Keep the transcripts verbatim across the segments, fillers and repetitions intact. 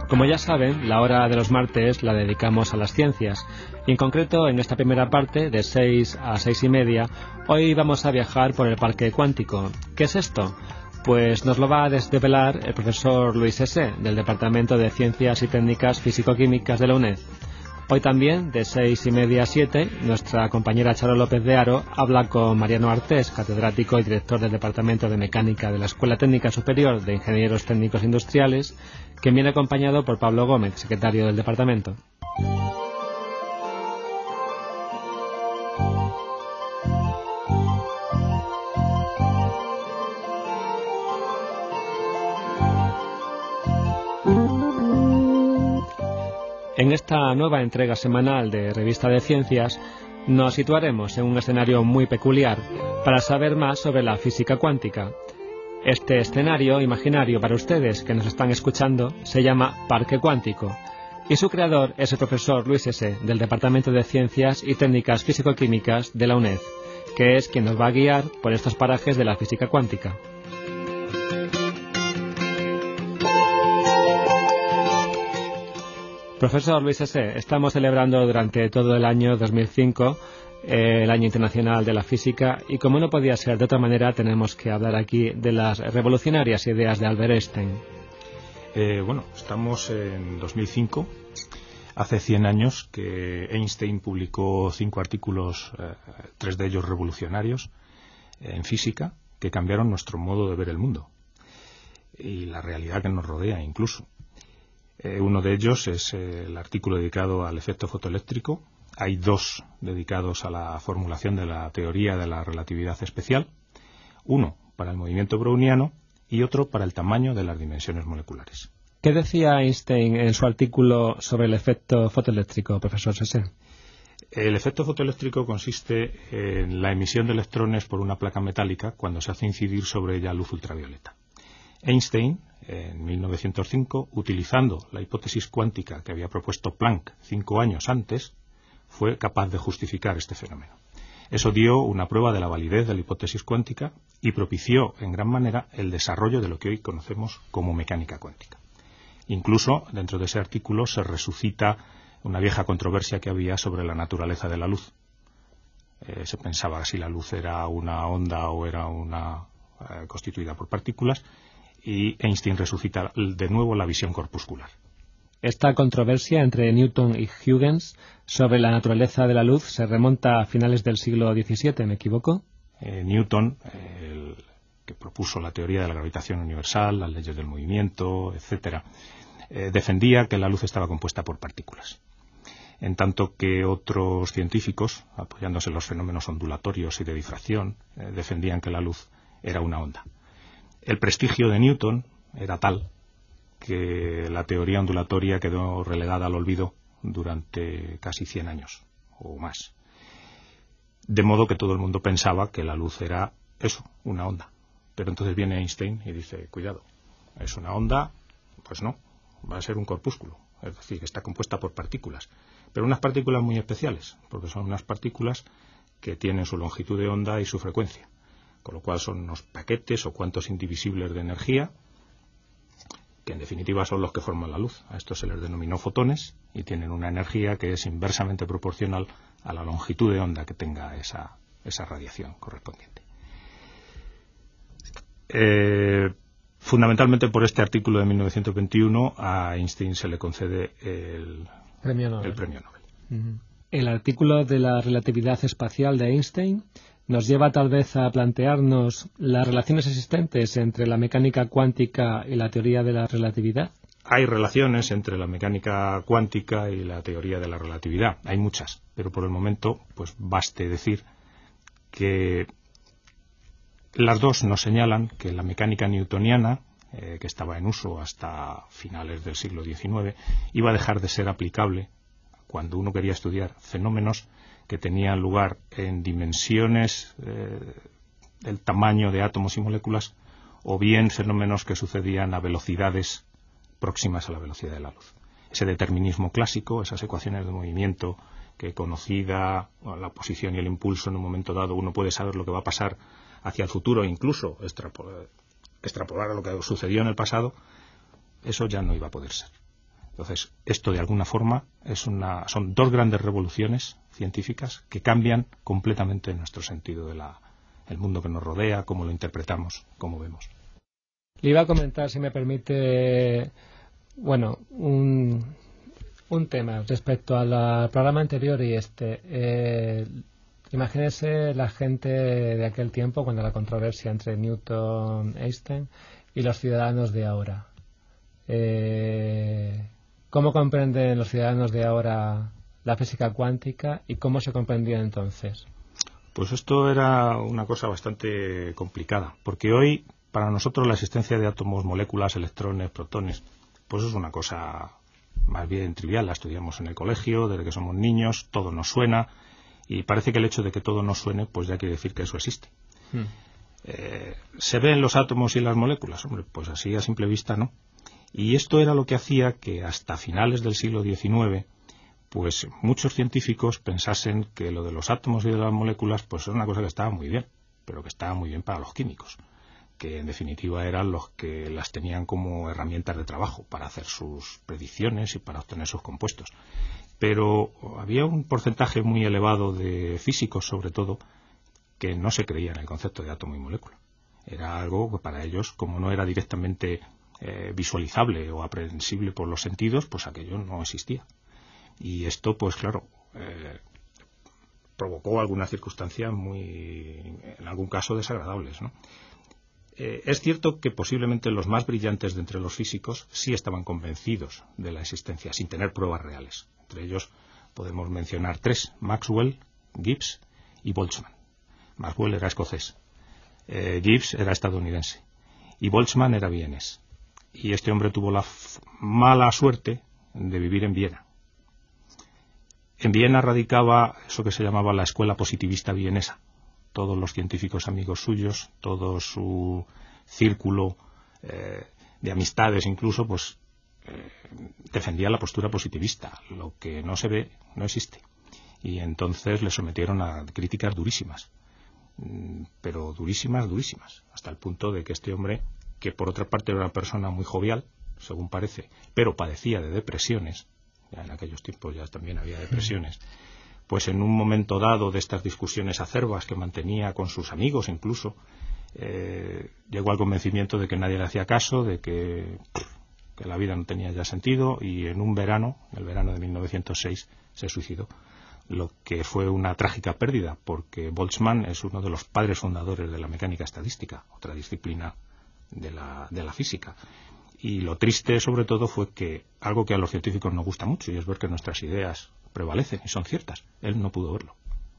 Como ya saben, la hora de los martes la dedicamos a las ciencias. Y en concreto, en esta primera parte, de seis a seis y media, hoy vamos a viajar por el Parque Cuántico. ¿Qué es esto? Pues nos lo va a desvelar el profesor Luis Ese, del Departamento de Ciencias y Técnicas Físico-Químicas de la UNED. Hoy también, de seis y media a siete, nuestra compañera Charo López de Haro habla con Mariano Artés, catedrático y director del Departamento de Mecánica de la Escuela Técnica Superior de Ingenieros Técnicos Industriales, que viene acompañado por Pablo Gómez, secretario del departamento. En esta nueva entrega semanal de Revista de Ciencias nos situaremos en un escenario muy peculiar para saber más sobre la física cuántica. Este escenario imaginario para ustedes que nos están escuchando se llama Parque Cuántico y su creador es el profesor Luis Ese, del Departamento de Ciencias y Técnicas Físico-Químicas de la UNED, que es quien nos va a guiar por estos parajes de la física cuántica. Profesor Luis Ese, estamos celebrando durante todo el año dos mil cinco eh, el Año Internacional de la Física y como no podía ser de otra manera tenemos que hablar aquí de las revolucionarias ideas de Albert Einstein. Eh, bueno, estamos en dos mil cinco, hace cien años que Einstein publicó cinco artículos, eh, tres de ellos revolucionarios, eh, en física, que cambiaron nuestro modo de ver el mundo y la realidad que nos rodea incluso. Eh, uno de ellos es eh, el artículo dedicado al efecto fotoeléctrico. Hay dos dedicados a la formulación de la teoría de la relatividad especial. Uno para el movimiento browniano y otro para el tamaño de las dimensiones moleculares. ¿Qué decía Einstein en su artículo sobre el efecto fotoeléctrico, profesor Ese? El efecto fotoeléctrico consiste en la emisión de electrones por una placa metálica cuando se hace incidir sobre ella luz ultravioleta. Einstein, en mil novecientos cinco, utilizando la hipótesis cuántica que había propuesto Planck cinco años antes, fue capaz de justificar este fenómeno. Eso dio una prueba de la validez de la hipótesis cuántica y propició en gran manera el desarrollo de lo que hoy conocemos como mecánica cuántica. Incluso, dentro de ese artículo, se resucita una vieja controversia que había sobre la naturaleza de la luz. Eh, se pensaba si la luz era una onda o era una eh, constituida por partículas, y Einstein resucita de nuevo la visión corpuscular. Esta controversia entre Newton y Huygens sobre la naturaleza de la luz se remonta a finales del siglo diecisiete, ¿me equivoco? Eh, Newton, eh, el que propuso la teoría de la gravitación universal, las leyes del movimiento, etcétera, eh, defendía que la luz estaba compuesta por partículas. En tanto que otros científicos, apoyándose en los fenómenos ondulatorios y de difracción, eh, defendían que la luz era una onda. El prestigio de Newton era tal que la teoría ondulatoria quedó relegada al olvido durante casi cien años o más. De modo que todo el mundo pensaba que la luz era eso, una onda. Pero entonces viene Einstein y dice, cuidado, es una onda, pues no, va a ser un corpúsculo. Es decir, que está compuesta por partículas. Pero unas partículas muy especiales, porque son unas partículas que tienen su longitud de onda y su frecuencia. Con lo cual son unos paquetes o cuantos indivisibles de energía, que en definitiva son los que forman la luz. A estos se les denominó fotones y tienen una energía que es inversamente proporcional a la longitud de onda que tenga esa, esa radiación correspondiente. Eh, fundamentalmente por este artículo de mil novecientos veintiuno a Einstein se le concede el Premio Nobel. El premio Nobel. Uh-huh. El artículo de la relatividad espacial de Einstein nos lleva tal vez a plantearnos las relaciones existentes entre la mecánica cuántica y la teoría de la relatividad. Hay relaciones entre la mecánica cuántica y la teoría de la relatividad. Hay muchas, pero por el momento pues baste decir que las dos nos señalan que la mecánica newtoniana, eh, que estaba en uso hasta finales del siglo diecinueve, iba a dejar de ser aplicable cuando uno quería estudiar fenómenos que tenían lugar en dimensiones eh, del tamaño de átomos y moléculas, o bien fenómenos que sucedían a velocidades próximas a la velocidad de la luz. Ese determinismo clásico, esas ecuaciones de movimiento que conocida bueno, la posición y el impulso en un momento dado, uno puede saber lo que va a pasar hacia el futuro e incluso extrapolar, extrapolar a lo que sucedió en el pasado, eso ya no iba a poder ser. Entonces, esto de alguna forma es una, son dos grandes revoluciones científicas que cambian completamente nuestro sentido de la, el mundo que nos rodea, cómo lo interpretamos, cómo vemos. Le iba a comentar, si me permite, bueno, un, un tema respecto al programa anterior y este. Eh, imagínese la gente de aquel tiempo, cuando la controversia entre Newton, Einstein y los ciudadanos de ahora. Eh, ¿Cómo comprenden los ciudadanos de ahora la física cuántica y cómo se comprendía entonces? Pues esto era una cosa bastante complicada, porque hoy para nosotros la existencia de átomos, moléculas, electrones, protones, pues es una cosa más bien trivial. La estudiamos en el colegio, desde que somos niños, todo nos suena, y parece que el hecho de que todo nos suene, pues ya quiere decir que eso existe. Hmm. Eh, ¿Se ven los átomos y las moléculas? Hombre, pues así a simple vista no. Y esto era lo que hacía que hasta finales del siglo diecinueve, pues muchos científicos pensasen que lo de los átomos y de las moléculas pues era una cosa que estaba muy bien, pero que estaba muy bien para los químicos, que en definitiva eran los que las tenían como herramientas de trabajo para hacer sus predicciones y para obtener sus compuestos. Pero había un porcentaje muy elevado de físicos, sobre todo, que no se creían en el concepto de átomo y molécula. Era algo que para ellos, como no era directamente eh, visualizable o aprehensible por los sentidos, pues aquello no existía. Y esto, pues claro, eh, provocó algunas circunstancias muy, en algún caso, desagradables, ¿no? Eh, es cierto que posiblemente los más brillantes de entre los físicos sí estaban convencidos de la existencia, sin tener pruebas reales. Entre ellos podemos mencionar tres: Maxwell, Gibbs y Boltzmann. Maxwell era escocés, eh, Gibbs era estadounidense y Boltzmann era vienés. Y este hombre tuvo la f- mala suerte de vivir en Viena. En Viena radicaba eso que se llamaba la escuela positivista vienesa. Todos los científicos amigos suyos, todo su círculo eh, de amistades incluso, pues eh, defendía la postura positivista. Lo que no se ve no existe. Y entonces le sometieron a críticas durísimas, pero durísimas, durísimas, hasta el punto de que este hombre, que por otra parte era una persona muy jovial, según parece, pero padecía de depresiones, ya en aquellos tiempos ya también había depresiones, pues en un momento dado de estas discusiones acerbas que mantenía con sus amigos incluso, eh, llegó al convencimiento de que nadie le hacía caso, de que, que la vida no tenía ya sentido, y en un verano, el verano de mil novecientos seis, se suicidó, lo que fue una trágica pérdida, porque Boltzmann es uno de los padres fundadores de la mecánica estadística, otra disciplina de la, de la física. Y lo triste, sobre todo, fue que algo que a los científicos nos gusta mucho, y es ver que nuestras ideas prevalecen y son ciertas, él no pudo verlo.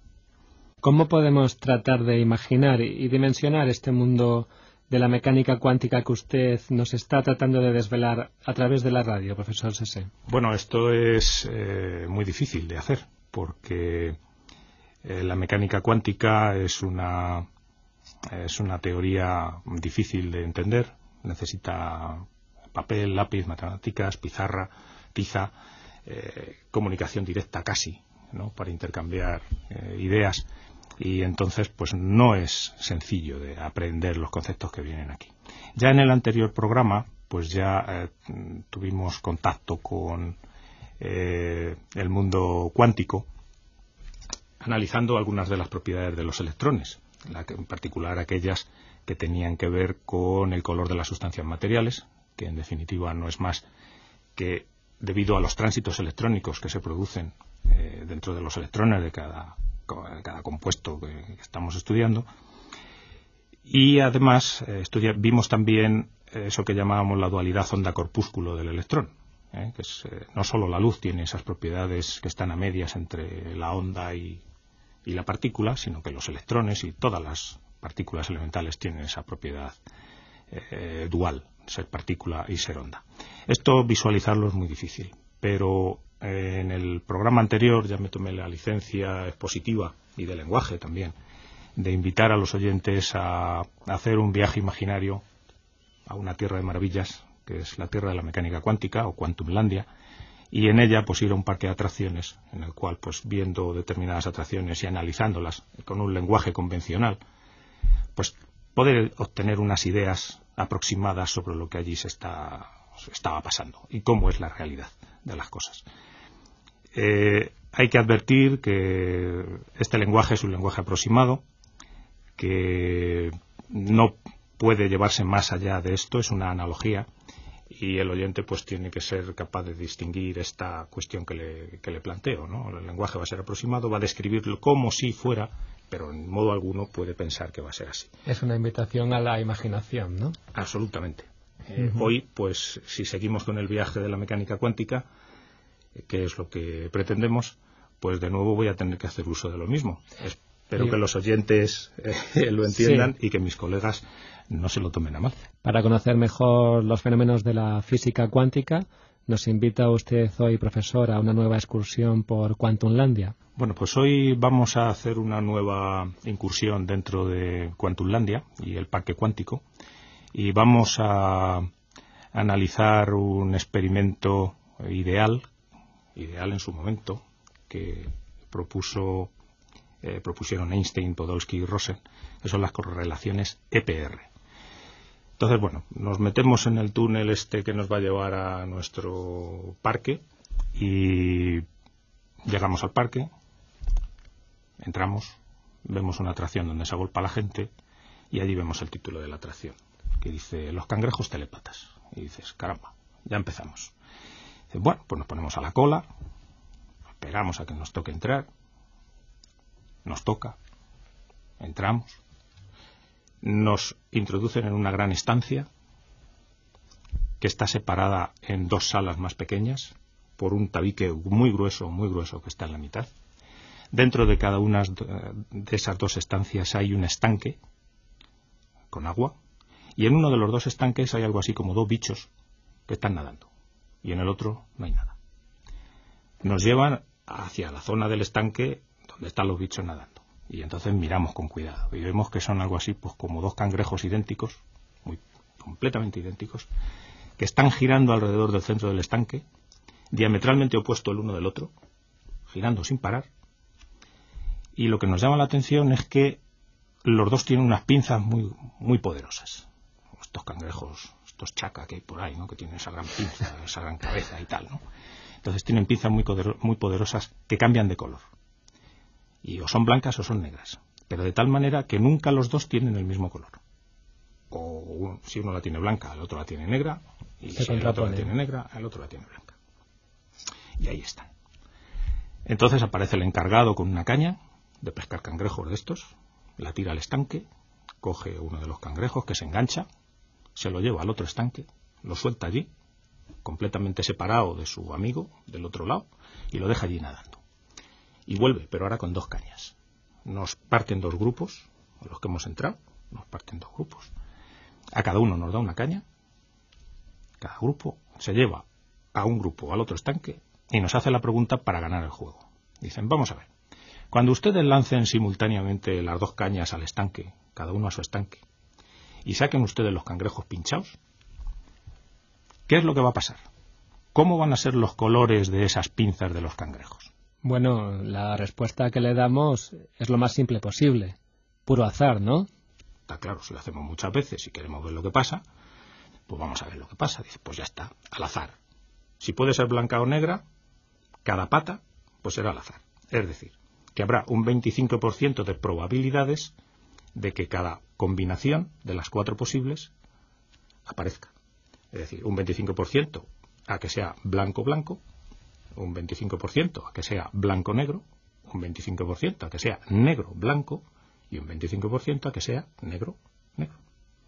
¿Cómo podemos tratar de imaginar y dimensionar este mundo de la mecánica cuántica que usted nos está tratando de desvelar a través de la radio, profesor Sese? Bueno, esto es eh, muy difícil de hacer, porque eh, la mecánica cuántica es una, es una teoría difícil de entender, necesita papel, lápiz, matemáticas, pizarra, tiza, eh, comunicación directa casi, ¿no?, para intercambiar eh, ideas, y entonces pues no es sencillo de aprender los conceptos que vienen aquí. Ya en el anterior programa pues ya eh, tuvimos contacto con eh, el mundo cuántico, analizando algunas de las propiedades de los electrones, la que, en particular aquellas que tenían que ver con el color de las sustancias materiales, que en definitiva no es más que debido a los tránsitos electrónicos que se producen eh, dentro de los electrones de cada, cada compuesto que, que estamos estudiando. Y además eh, estudia, vimos también eso que llamábamos la dualidad onda-corpúsculo del electrón, ¿eh? que es, eh, no solo la luz tiene esas propiedades que están a medias entre la onda y, y la partícula, sino que los electrones y todas las partículas elementales tienen esa propiedad eh, dual, ser partícula y ser onda. Esto visualizarlo es muy difícil, pero eh, en el programa anterior ya me tomé la licencia expositiva y de lenguaje también, de invitar a los oyentes a, a hacer un viaje imaginario a una tierra de maravillas, que es la tierra de la mecánica cuántica, o Quantumlandia, y en ella pues ir a un parque de atracciones, en el cual pues viendo determinadas atracciones y analizándolas con un lenguaje convencional, pues poder obtener unas ideas aproximadas sobre lo que allí se está estaba pasando y cómo es la realidad de las cosas. Eh, hay que advertir que este lenguaje es un lenguaje aproximado, que no puede llevarse más allá de esto, es una analogía, y el oyente pues tiene que ser capaz de distinguir esta cuestión que le, que le planteo, ¿no? El lenguaje va a ser aproximado, va a describirlo como si fuera, pero en modo alguno puede pensar que va a ser así. Es una invitación a la imaginación, ¿no? Absolutamente. Eh, uh-huh. Hoy, pues, si seguimos con el viaje de la mecánica cuántica, eh, que es lo que pretendemos, pues de nuevo voy a tener que hacer uso de lo mismo. Espero sí. que los oyentes eh, lo entiendan sí. y que mis colegas no se lo tomen a mal. Para conocer mejor los fenómenos de la física cuántica, nos invita usted hoy, profesor, a una nueva excursión por Quantumlandia. Bueno, pues hoy vamos a hacer una nueva incursión dentro de Quantumlandia y el parque cuántico, y vamos a analizar un experimento ideal, ideal en su momento, que propuso, eh, propusieron Einstein, Podolsky y Rosen, que son las correlaciones E P R. Entonces, bueno, nos metemos en el túnel este que nos va a llevar a nuestro parque y llegamos al parque, entramos, vemos una atracción donde se agolpa la gente y allí vemos el título de la atracción, que dice Los cangrejos telépatas. Y dices, caramba, ya empezamos. Dice, bueno, pues nos ponemos a la cola, esperamos a que nos toque entrar, nos toca, entramos, nos introducen en una gran estancia que está separada en dos salas más pequeñas por un tabique muy grueso, muy grueso que está en la mitad. Dentro de cada una de esas dos estancias hay un estanque con agua, y en uno de los dos estanques hay algo así como dos bichos que están nadando, y en el otro no hay nada. Nos llevan hacia la zona del estanque donde están los bichos nadando, y entonces miramos con cuidado y vemos que son algo así pues como dos cangrejos idénticos, muy completamente idénticos, que están girando alrededor del centro del estanque, diametralmente opuesto el uno del otro, girando sin parar. Y lo que nos llama la atención es que los dos tienen unas pinzas muy muy poderosas. Estos cangrejos, estos chaca que hay por ahí, ¿no? Que tienen esa gran pinza, esa gran cabeza y tal, ¿no? Entonces tienen pinzas muy, muy poderosas que cambian de color. Y o son blancas o son negras. Pero de tal manera que nunca los dos tienen el mismo color. O uno, si uno la tiene blanca, el otro la tiene negra. Y Se si el otro la tiene negra, el otro la tiene blanca. Y ahí están. Entonces aparece el encargado con una caña de pescar cangrejos de estos, la tira al estanque, coge uno de los cangrejos que se engancha, se lo lleva al otro estanque, lo suelta allí, completamente separado de su amigo del otro lado, y lo deja allí nadando. Y vuelve, pero ahora con dos cañas. Nos parten dos grupos, los que hemos entrado, nos parten dos grupos. A cada uno nos da una caña, cada grupo se lleva a un grupo al otro estanque y nos hace la pregunta para ganar el juego. Dicen, vamos a ver, cuando ustedes lancen simultáneamente las dos cañas al estanque, cada uno a su estanque, y saquen ustedes los cangrejos pinchados, ¿qué es lo que va a pasar? ¿Cómo van a ser los colores de esas pinzas de los cangrejos? Bueno, la respuesta que le damos es lo más simple posible. Puro azar, ¿no? Está claro, si lo hacemos muchas veces y queremos ver lo que pasa, pues vamos a ver lo que pasa. Dice, pues ya está, al azar. Si puede ser blanca o negra, cada pata, pues será al azar. Es decir, que habrá un veinticinco por ciento de probabilidades de que cada combinación de las cuatro posibles aparezca. Es decir, un veinticinco por ciento a que sea blanco-blanco, un veinticinco por ciento a que sea blanco-negro, un veinticinco por ciento a que sea negro-blanco y un veinticinco por ciento a que sea negro-negro.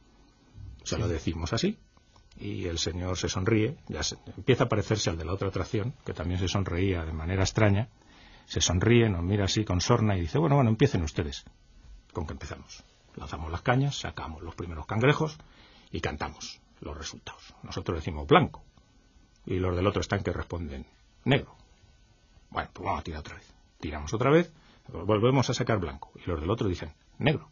Se sí. Lo decimos así y el señor se sonríe, ya se, empieza a parecerse al de la otra atracción, que también se sonreía de manera extraña, se sonríe, nos mira así con sorna y dice, bueno, bueno, empiecen ustedes. ¿Con qué empezamos? Lanzamos las cañas, sacamos los primeros cangrejos y cantamos los resultados. Nosotros decimos blanco y los del otro estanque responden negro. Bueno, pues vamos a tirar otra vez. Tiramos otra vez, volvemos a sacar blanco y los del otro dicen negro.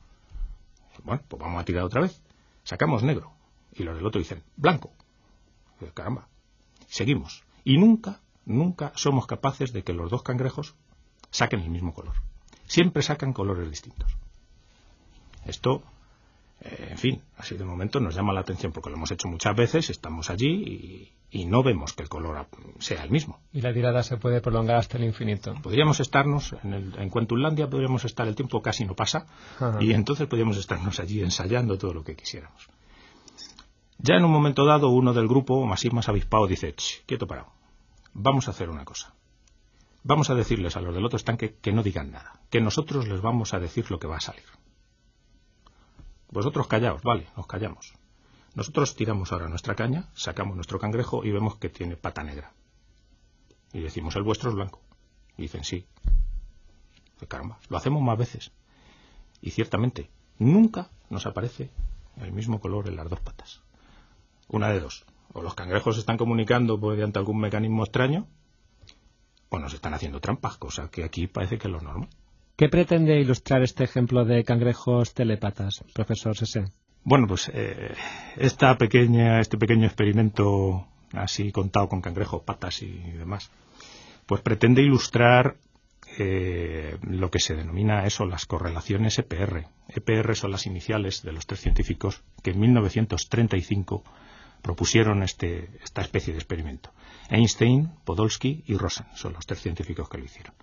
Bueno, pues vamos a tirar otra vez. Sacamos negro y los del otro dicen blanco. Caramba. Seguimos. Y nunca, nunca somos capaces de que los dos cangrejos saquen el mismo color. Siempre sacan colores distintos. Esto Eh, en fin, así de momento nos llama la atención porque lo hemos hecho muchas veces, estamos allí y, y no vemos que el color sea el mismo. Y la tirada se puede prolongar hasta el infinito. Podríamos estarnos, en, el, en Cuentunlandia podríamos estar, el tiempo casi no pasa, Ajá. y entonces podríamos estarnos allí ensayando todo lo que quisiéramos. Ya en un momento dado, uno del grupo, más y más avispado, dice, quieto parado, vamos a hacer una cosa. Vamos a decirles a los del otro estanque que no digan nada, que nosotros les vamos a decir lo que va a salir. Vosotros callaos, vale, nos callamos. Nosotros tiramos ahora nuestra caña, sacamos nuestro cangrejo y vemos que tiene pata negra. Y decimos, el vuestro es blanco. Y dicen, sí. Pues caramba, lo hacemos más veces. Y ciertamente, nunca nos aparece el mismo color en las dos patas. Una de dos. O los cangrejos se están comunicando mediante algún mecanismo extraño, o nos están haciendo trampas, cosa que aquí parece que es lo normal. ¿Qué pretende ilustrar este ejemplo de cangrejos telépatas, profesor Sese? Bueno, pues eh, esta pequeña, este pequeño experimento así contado con cangrejos, patas y demás, pues pretende ilustrar eh, lo que se denomina eso, las correlaciones E P R. E P R son las iniciales de los tres científicos que en mil novecientos treinta y cinco propusieron este, esta especie de experimento. Einstein, Podolsky y Rosen son los tres científicos que lo hicieron.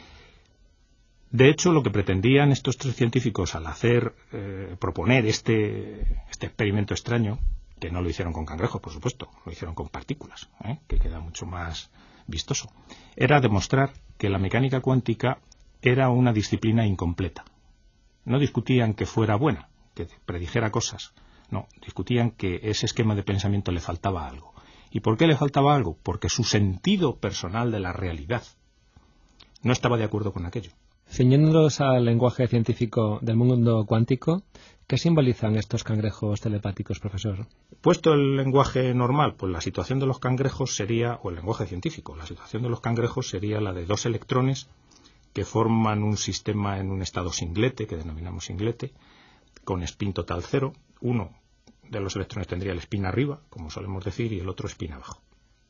De hecho, lo que pretendían estos tres científicos al hacer, eh, proponer este, este experimento extraño, que no lo hicieron con cangrejos, por supuesto, lo hicieron con partículas, ¿eh? que queda mucho más vistoso, era demostrar que la mecánica cuántica era una disciplina incompleta. No discutían que fuera buena, que predijera cosas, no, discutían que ese esquema de pensamiento le faltaba algo. ¿Y por qué le faltaba algo? Porque su sentido personal de la realidad no estaba de acuerdo con aquello. Ciñéndonos al lenguaje científico del mundo cuántico, ¿qué simbolizan estos cangrejos telepáticos, profesor? Puesto el lenguaje normal, pues la situación de los cangrejos sería, o el lenguaje científico, la situación de los cangrejos sería la de dos electrones que forman un sistema en un estado singlete, que denominamos singlete, con spin total cero. Uno de los electrones tendría el spin arriba, como solemos decir, y el otro spin abajo.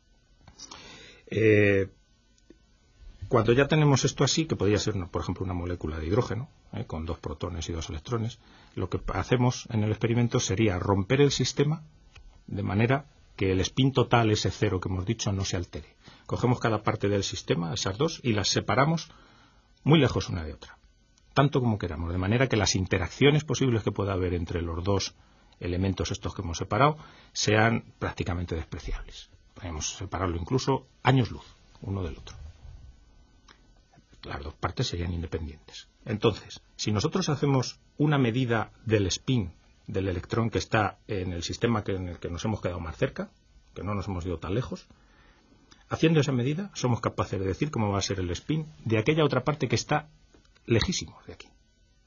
Eh, Cuando ya tenemos esto así, que podría ser, por ejemplo, una molécula de hidrógeno, ¿eh? con dos protones y dos electrones, lo que hacemos en el experimento sería romper el sistema de manera que el spin total, ese cero que hemos dicho, no se altere. Cogemos cada parte del sistema, esas dos, y las separamos muy lejos una de otra, tanto como queramos, de manera que las interacciones posibles que pueda haber entre los dos elementos estos que hemos separado sean prácticamente despreciables. Podemos separarlo incluso años luz, uno del otro. Las dos partes serían independientes. Entonces, si nosotros hacemos una medida del spin del electrón que está en el sistema que, en el que nos hemos quedado más cerca, que no nos hemos ido tan lejos, haciendo esa medida somos capaces de decir cómo va a ser el spin de aquella otra parte que está lejísimos de aquí.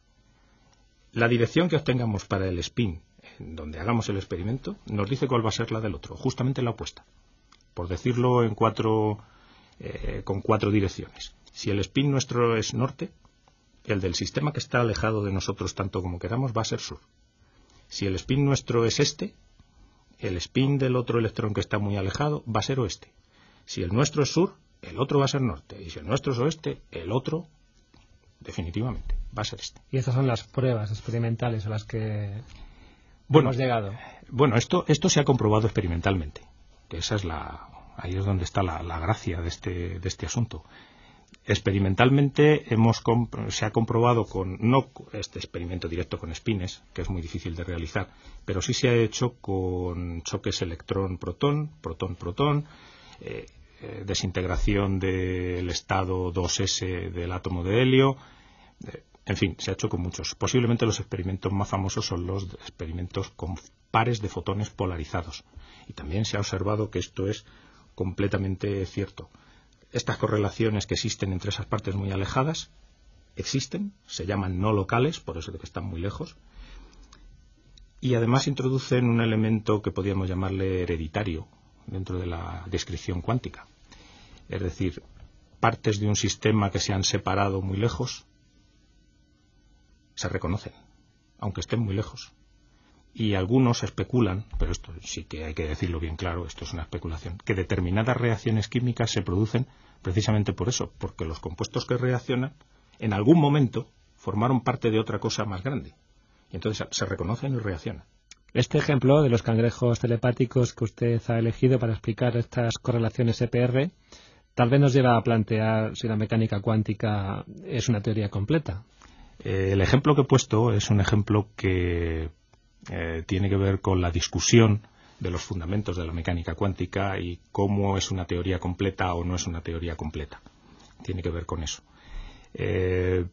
La dirección que obtengamos para el spin, en donde hagamos el experimento, nos dice cuál va a ser la del otro, justamente la opuesta. Por decirlo en cuatro, eh, con cuatro direcciones. Si el spin nuestro es norte, el del sistema que está alejado de nosotros tanto como queramos va a ser sur. Si el spin nuestro es este, el spin del otro electrón que está muy alejado va a ser oeste. Si el nuestro es sur, el otro va a ser norte. Y si el nuestro es oeste, el otro, definitivamente, va a ser este. Y estas son las pruebas experimentales a las que bueno, hemos llegado. Bueno, esto, esto se ha comprobado experimentalmente. Que esa es la, ahí es donde está la, la gracia de este, de este asunto. Experimentalmente hemos se ha comprobado con, no este experimento directo con spines, que es muy difícil de realizar, pero sí se ha hecho con choques electrón-protón, protón-protón, eh, eh, desintegración del estado dos ese del átomo de helio, eh, en fin, se ha hecho con muchos. Posiblemente los experimentos más famosos son los experimentos con pares de fotones polarizados. Y también se ha observado que esto es completamente cierto. Estas correlaciones que existen entre esas partes muy alejadas existen, se llaman no locales, por eso de que están muy lejos, y además introducen un elemento que podríamos llamarle hereditario dentro de la descripción cuántica. Es decir, partes de un sistema que se han separado muy lejos se reconocen, aunque estén muy lejos. Y algunos especulan, pero esto sí que hay que decirlo bien claro, esto es una especulación, que determinadas reacciones químicas se producen precisamente por eso, porque los compuestos que reaccionan en algún momento formaron parte de otra cosa más grande. Y entonces se reconocen y reaccionan. Este ejemplo de los cangrejos telepáticos que usted ha elegido para explicar estas correlaciones E P R tal vez nos lleva a plantear si la mecánica cuántica es una teoría completa. Eh, el ejemplo que he puesto es un ejemplo que eh, tiene que ver con la discusión de los fundamentos de la mecánica cuántica y cómo es una teoría completa o no es una teoría completa. Tiene que ver con eso. Eh,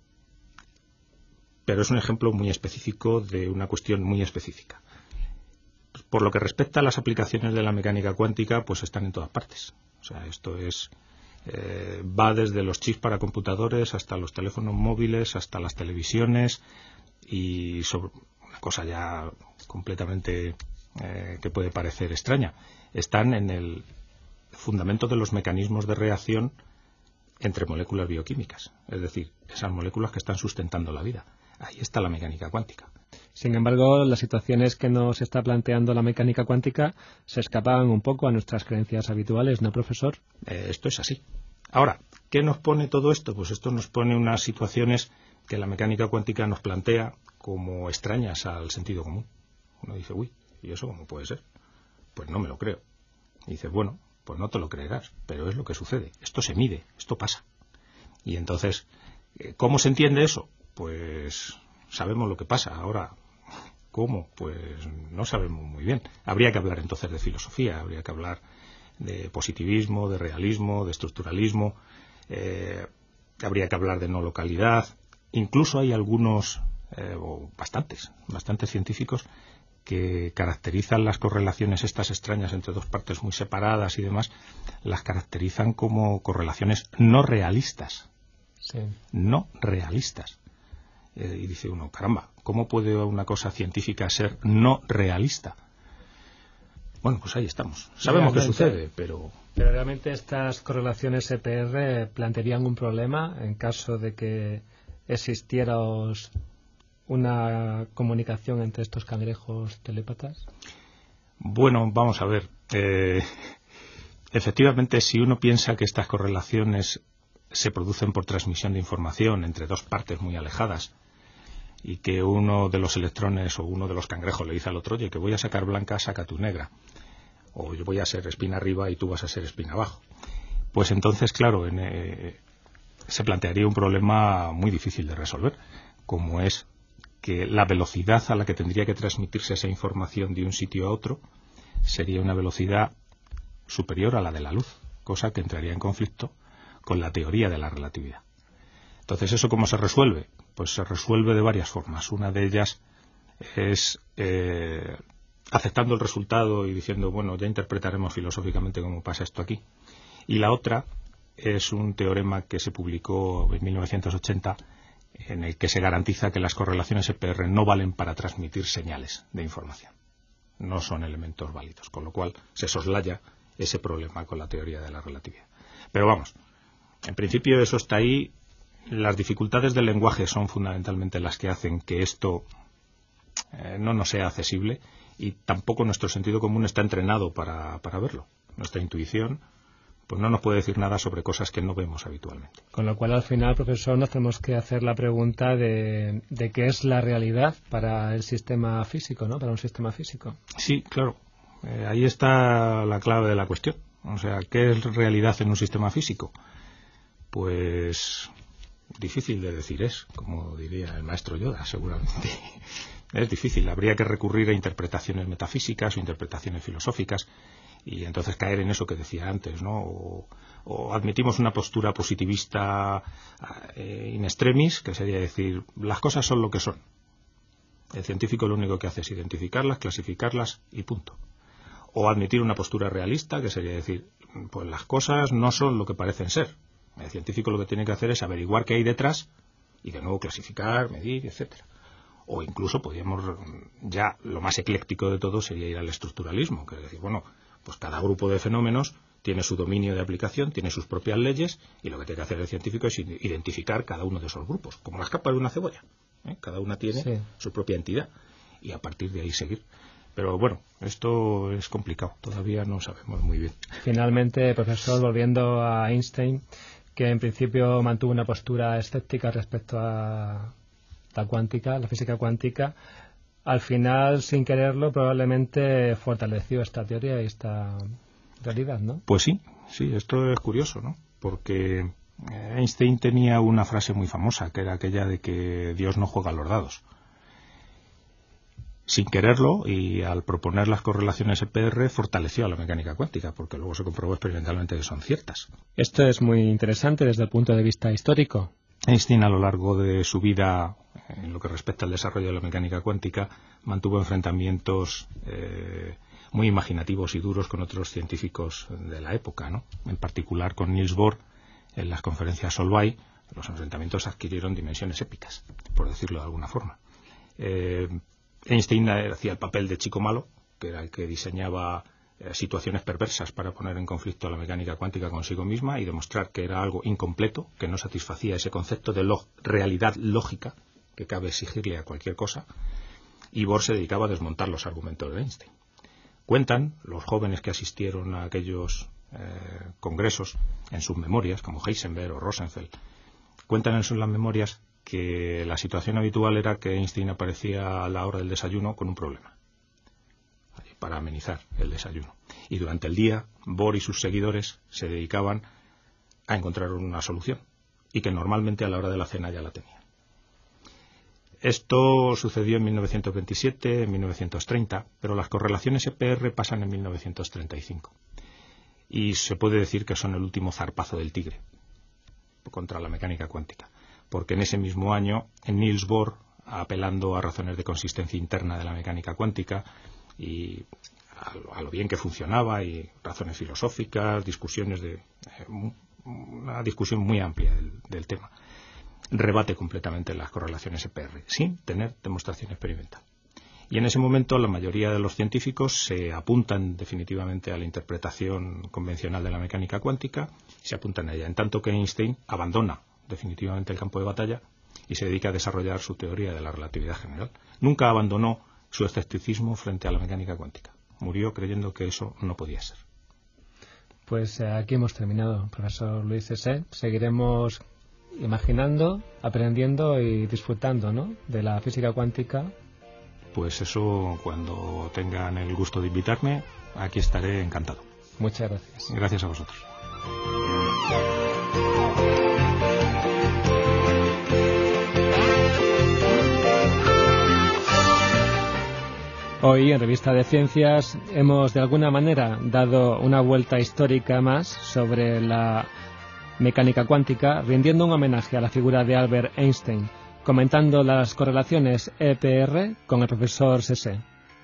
pero es un ejemplo muy específico de una cuestión muy específica. Por lo que respecta a las aplicaciones de la mecánica cuántica, pues están en todas partes. O sea, esto es eh, va desde los chips para computadores hasta los teléfonos móviles, hasta las televisiones y sobre una cosa ya completamente eh, que puede parecer extraña. Están en el fundamento de los mecanismos de reacción entre moléculas bioquímicas, es decir, esas moléculas que están sustentando la vida. Ahí está la mecánica cuántica. Sin embargo, las situaciones que nos está planteando la mecánica cuántica se escapan un poco a nuestras creencias habituales, ¿no, profesor? Eh, esto es así. Ahora, ¿qué nos pone todo esto? Pues esto nos pone unas situaciones que la mecánica cuántica nos plantea como extrañas al sentido común. Uno dice, uy, ¿y eso cómo puede ser? Pues no me lo creo. Y dice, bueno, pues no te lo creerás, pero es lo que sucede. Esto se mide, esto pasa. Y entonces, ¿cómo se entiende eso? Pues sabemos lo que pasa. Ahora, ¿cómo? Pues no sabemos muy bien. Habría que hablar entonces de filosofía, habría que hablar de positivismo, de realismo, de estructuralismo, eh, habría que hablar de no localidad. Incluso hay algunos, eh, o bastantes, bastantes científicos que caracterizan las correlaciones estas extrañas entre dos partes muy separadas y demás, las caracterizan como correlaciones no realistas. Sí. No realistas. Eh, y dice uno, caramba, ¿cómo puede una cosa científica ser no realista? Bueno, pues ahí estamos. Sabemos qué sucede, pero... Pero realmente estas correlaciones E P R plantearían un problema en caso de que existiera una comunicación entre estos cangrejos telépatas. Bueno, vamos a ver. Eh, efectivamente, si uno piensa que estas correlaciones se producen por transmisión de información entre dos partes muy alejadas y que uno de los electrones o uno de los cangrejos le dice al otro, oye, que voy a sacar blanca, saca tu negra, o yo voy a ser espina arriba y tú vas a ser espina abajo, pues entonces, claro, en, eh, se plantearía un problema muy difícil de resolver, como es que la velocidad a la que tendría que transmitirse esa información de un sitio a otro sería una velocidad superior a la de la luz, cosa que entraría en conflicto con la teoría de la relatividad. Entonces, ¿eso cómo se resuelve? Pues se resuelve de varias formas. Una de ellas es eh, aceptando el resultado y diciendo, bueno, ya interpretaremos filosóficamente cómo pasa esto aquí. Y la otra es un teorema que se publicó en mil novecientos ochenta en el que se garantiza que las correlaciones E P R no valen para transmitir señales de información. No son elementos válidos, con lo cual se soslaya ese problema con la teoría de la relatividad. Pero vamos, en principio eso está ahí. Las dificultades del lenguaje son fundamentalmente las que hacen que esto eh, no nos sea accesible y tampoco nuestro sentido común está entrenado para, para verlo. Nuestra intuición pues no nos puede decir nada sobre cosas que no vemos habitualmente. Con lo cual, al final, profesor, nos tenemos que hacer la pregunta de, de qué es la realidad para el sistema físico, ¿no? Para un sistema físico. Sí, claro. Eh, ahí está la clave de la cuestión. O sea, ¿qué es realidad en un sistema físico? Pues difícil de decir es, como diría el maestro Yoda, seguramente. Es difícil. Habría que recurrir a interpretaciones metafísicas o interpretaciones filosóficas y entonces caer en eso que decía antes, ¿no? O, o admitimos una postura positivista eh, in extremis, que sería decir, las cosas son lo que son. El científico lo único que hace es identificarlas, clasificarlas y punto. O admitir una postura realista, que sería decir, pues las cosas no son lo que parecen ser. El científico lo que tiene que hacer es averiguar qué hay detrás y de nuevo clasificar, medir, etcétera. O incluso podríamos, ya lo más ecléctico de todo sería ir al estructuralismo, que es decir, bueno, pues cada grupo de fenómenos tiene su dominio de aplicación, tiene sus propias leyes y lo que tiene que hacer el científico es identificar cada uno de esos grupos, como las capas de una cebolla, ¿eh? Cada una tiene sí. su propia entidad y a partir de ahí seguir. Pero bueno, esto es complicado, todavía no sabemos muy bien. Finalmente, profesor, volviendo a Einstein, que en principio mantuvo una postura escéptica respecto a la cuántica, la física cuántica, al final, sin quererlo, probablemente fortaleció esta teoría y esta realidad, ¿no? Pues sí, sí, esto es curioso, ¿no? Porque Einstein tenía una frase muy famosa, que era aquella de que Dios no juega a los dados. Sin quererlo, y al proponer las correlaciones E P R, fortaleció a la mecánica cuántica, porque luego se comprobó experimentalmente que son ciertas. Esto es muy interesante desde el punto de vista histórico. Einstein, a lo largo de su vida, en lo que respecta al desarrollo de la mecánica cuántica, mantuvo enfrentamientos eh, muy imaginativos y duros con otros científicos de la época, ¿no? En particular con Niels Bohr, en las conferencias Solvay. Los enfrentamientos adquirieron dimensiones épicas, por decirlo de alguna forma. Eh, Einstein hacía el papel de chico malo, que era el que diseñaba eh, situaciones perversas para poner en conflicto a la mecánica cuántica consigo misma y demostrar que era algo incompleto, que no satisfacía ese concepto de lo realidad lógica que cabe exigirle a cualquier cosa, y Bohr se dedicaba a desmontar los argumentos de Einstein. Cuentan los jóvenes que asistieron a aquellos eh, congresos en sus memorias, como Heisenberg o Rosenfeld, cuentan en sus las memorias que la situación habitual era que Einstein aparecía a la hora del desayuno con un problema, para amenizar el desayuno. Y durante el día, Bohr y sus seguidores se dedicaban a encontrar una solución, y que normalmente a la hora de la cena ya la tenían. Esto sucedió en mil novecientos veintisiete, en mil novecientos treinta, pero las correlaciones E P R pasan en mil novecientos treinta y cinco. Y se puede decir que son el último zarpazo del tigre contra la mecánica cuántica, porque en ese mismo año Niels Bohr, apelando a razones de consistencia interna de la mecánica cuántica y a lo, a lo bien que funcionaba y razones filosóficas, discusiones de eh, una discusión muy amplia del, del tema, rebate completamente las correlaciones E P R sin tener demostración experimental. Y en ese momento la mayoría de los científicos se apuntan definitivamente a la interpretación convencional de la mecánica cuántica, se apuntan a ella, en tanto que Einstein abandona definitivamente el campo de batalla y se dedica a desarrollar su teoría de la relatividad general. Nunca abandonó su escepticismo frente a la mecánica cuántica. Murió creyendo que eso no podía ser. Pues eh, aquí hemos terminado, profesor Luis Cesé. Seguiremos imaginando, aprendiendo y disfrutando, ¿no?, de la física cuántica. Pues eso, cuando tengan el gusto de invitarme, aquí estaré encantado. Muchas gracias. Gracias a vosotros. Hoy en Revista de Ciencias hemos de alguna manera dado una vuelta histórica más sobre la mecánica cuántica, rindiendo un homenaje a la figura de Albert Einstein, comentando las correlaciones E P R con el profesor Cesé.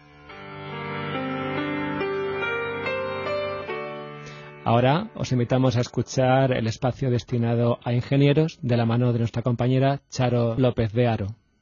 Ahora os invitamos a escuchar el espacio destinado a ingenieros de la mano de nuestra compañera Charo López de Haro.